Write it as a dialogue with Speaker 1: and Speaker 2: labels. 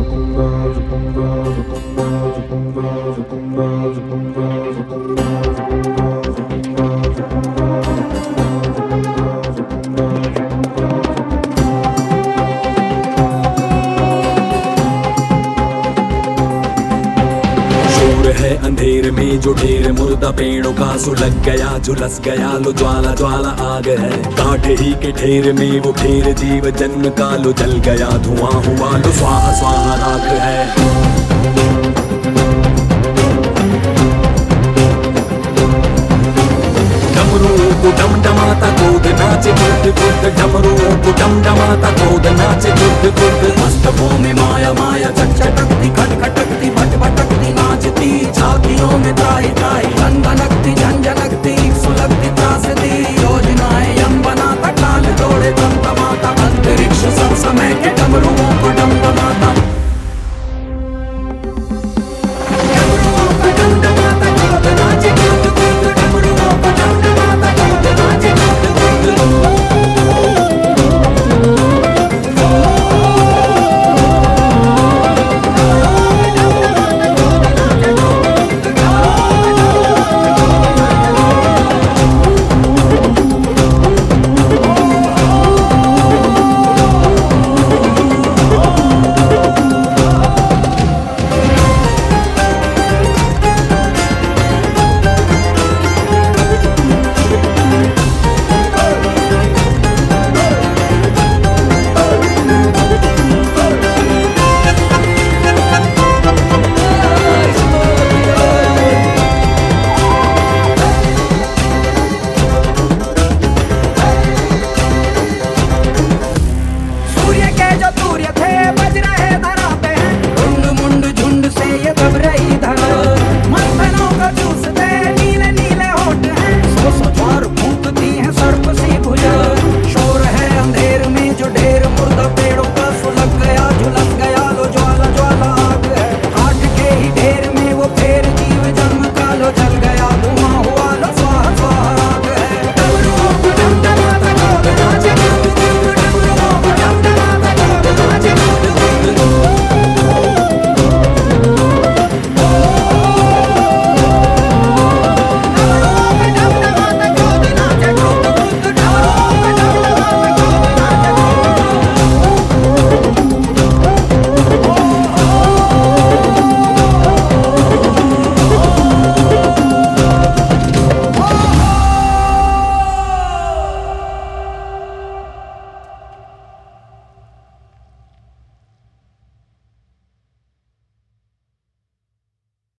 Speaker 1: है अंधेर में जो ढेर मुर्दा पेड़ों का सुलग गया, झुलस गया लो ज्वाला ज्वाला आग है। काट ही के ढेर में वो ढेर जीव जन्म का लो जल गया, धुआं हुआ लो स्वाहा स्वाहा राख है। डमरुओं को डमडमाता कूद नाचे कुर्द कुर्द, डमरुओं को डमडमाता कूद नाचे कुर्द कुर्द। मस्तकों में माया माया चटचटकती खटखटकती भटभटकती नाचती, छातियों में त्राही त्राही झनझनकती झंझनकती।